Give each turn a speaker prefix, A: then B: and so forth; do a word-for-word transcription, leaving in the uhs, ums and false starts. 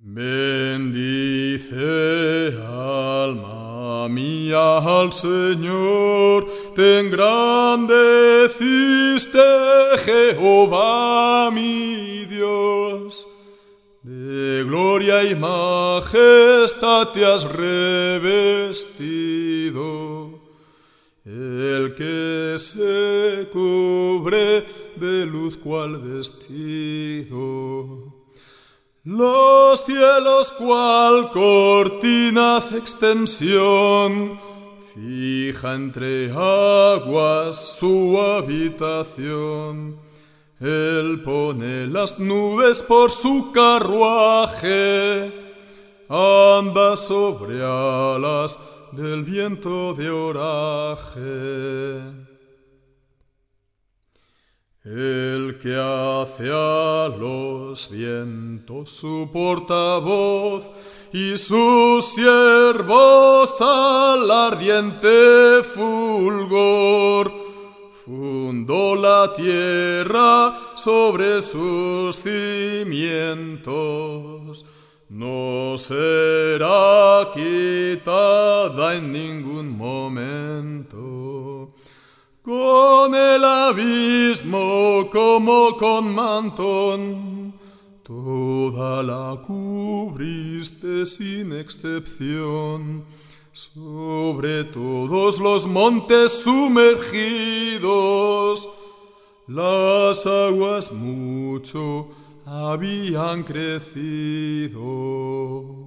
A: Bendice, alma mía, al Señor, te engrandeciste, Jehová mi Dios. De gloria y majestad te has revestido, el que se cubre de luz cual vestido. Los cielos cual cortina hace extensión, fija entre aguas su habitación. Él pone las nubes por su carruaje, anda sobre alas del viento de oraje. El que hace a los vientos su portavoz y sus siervos al ardiente fulgor, fundó la tierra sobre sus cimientos, no será quitada en ningún momento. Con el abismo como con mantón, toda la cubriste sin excepción. Sobre todos los montes sumergidos, las aguas mucho habían crecido.